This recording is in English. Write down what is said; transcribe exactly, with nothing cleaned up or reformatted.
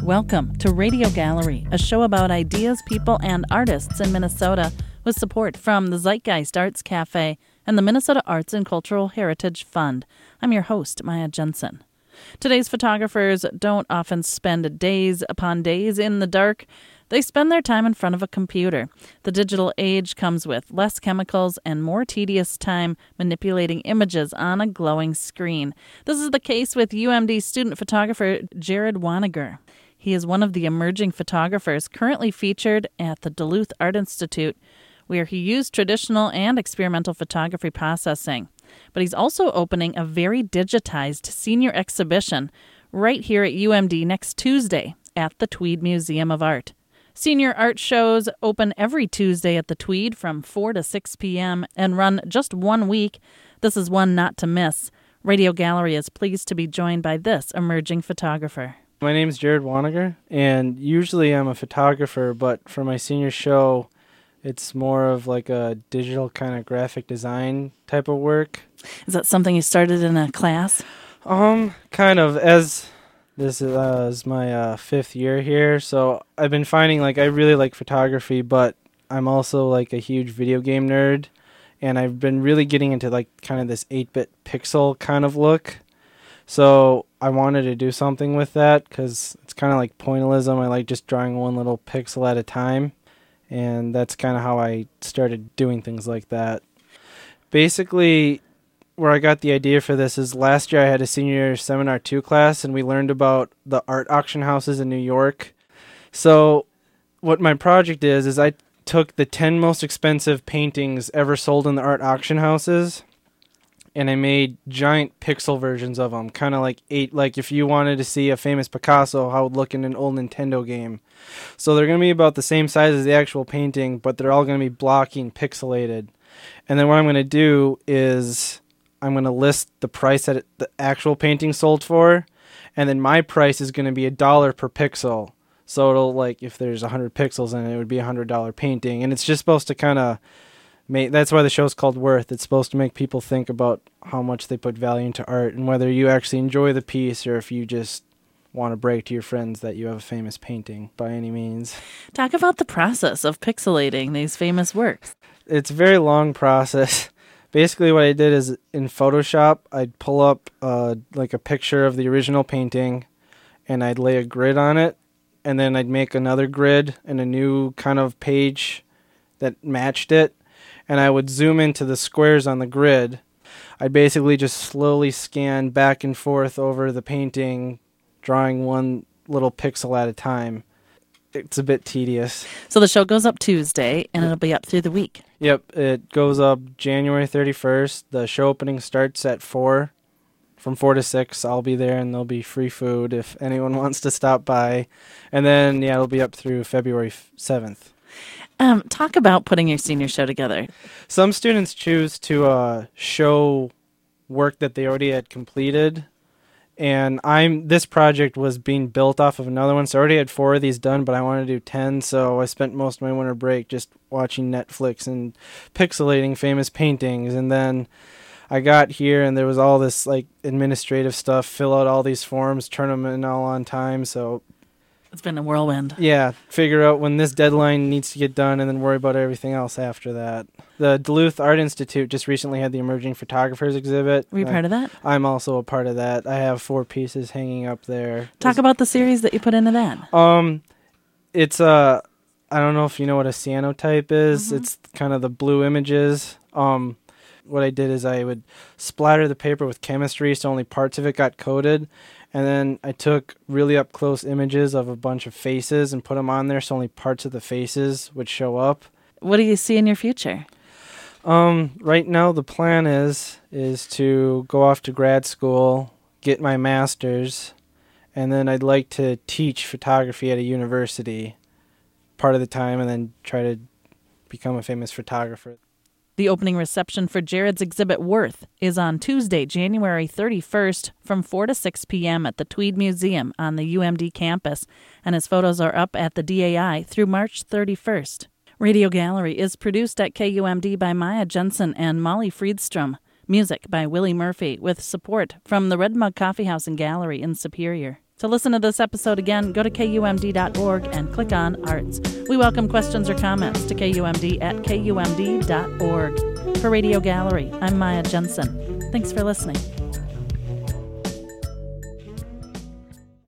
Welcome to Radio Gallery, a show about ideas, people, and artists in Minnesota with support from the Zeitgeist Arts Cafe and the Minnesota Arts and Cultural Heritage Fund. I'm your host, Maya Jensen. Today's photographers don't often spend days upon days in the dark. They spend their time in front of a computer. The digital age comes with less chemicals and more tedious time manipulating images on a glowing screen. This is the case with U M D student photographer Jared Waniger. He is one of the emerging photographers currently featured at the Duluth Art Institute, where he used traditional and experimental photography processing. But he's also opening a very digitized senior exhibition right here at U M D next Tuesday at the Tweed Museum of Art. Senior art shows open every Tuesday at the Tweed from four to six p.m. and run just one week. This is one not to miss. Radio Gallery is pleased to be joined by this emerging photographer. My name's Jared Waniger, and usually I'm a photographer, but for my senior show, it's more of like a digital kind of graphic design type of work. Is that something you started in a class? Um, kind of. As this is, uh, is my uh, fifth year here, so I've been finding like I really like photography, but I'm also like a huge video game nerd, and I've been really getting into like kind of this eight-bit pixel kind of look. So I wanted to do something with that because it's kind of like pointillism. I like just drawing one little pixel at a time. And that's kind of how I started doing things like that. Basically, where I got the idea for this is last year I had a senior seminar two class, and we learned about the art auction houses in New York. So what my project is, is I took the ten most expensive paintings ever sold in the art auction houses, and I made giant pixel versions of them, kind of like eight, like if you wanted to see a famous Picasso, how it would look in an old Nintendo game. So they're going to be about the same size as the actual painting, but they're all going to be blocky and pixelated. And then what I'm going to do is I'm going to list the price that it, the actual painting sold for, and then my price is going to be a dollar per pixel. So it'll, like, if there's one hundred pixels in it, it would be a one hundred dollars painting. And it's just supposed to kind of make, that's why the show's called Worth. It's supposed to make people think about how much they put value into art and whether you actually enjoy the piece or if you just want to brag to your friends that you have a famous painting by any means. Talk about the process of pixelating these famous works. It's a very long process. Basically what I did is in Photoshop, I'd pull up uh, like a picture of the original painting and I'd lay a grid on it, and then I'd make another grid and a new kind of page that matched it, and I would zoom into the squares on the grid. I'd basically just slowly scan back and forth over the painting, drawing one little pixel at a time. It's a bit tedious. So the show goes up Tuesday, and it'll be up through the week. Yep, it goes up January thirty-first. The show opening starts at four. From four to six, I'll be there, and there'll be free food if anyone wants to stop by. And then, yeah, it'll be up through February seventh. Um, talk about putting your senior show together. Some students choose to uh, show work that they already had completed. And I'm this project was being built off of another one, so I already had four of these done, but I wanted to do ten, so I spent most of my winter break just watching Netflix and pixelating famous paintings. And then I got here, and there was all this like administrative stuff, fill out all these forms, turn them in all on time, so it's been a whirlwind. Yeah, figure out when this deadline needs to get done and then worry about everything else after that. The Duluth Art Institute just recently had the Emerging Photographers exhibit. Were you uh, part of that? I'm also a part of that. I have four pieces hanging up there. Talk it's, about the series that you put into that. Um, It's a, I don't know if you know what a cyanotype is. Mm-hmm. It's kind of the blue images. Um, what I did is I would splatter the paper with chemistry so only parts of it got coated. And then I took really up-close images of a bunch of faces and put them on there so only parts of the faces would show up. What do you see in your future? Um, right now the plan is is to go off to grad school, get my master's, and then I'd like to teach photography at a university part of the time and then try to become a famous photographer. The opening reception for Jared's exhibit Worth is on Tuesday, January thirty-first from four to six p.m. at the Tweed Museum on the U M D campus, and his photos are up at the D A I through March thirty-first. Radio Gallery is produced at K U M D by Maya Jensen and Molly Friedstrom. Music by Willie Murphy with support from the Red Mug Coffee House and Gallery in Superior. To listen to this episode again, go to K U M D dot org and click on Arts. We welcome questions or comments to K U M D at K U M D dot org. For Radio Gallery, I'm Maya Jensen. Thanks for listening.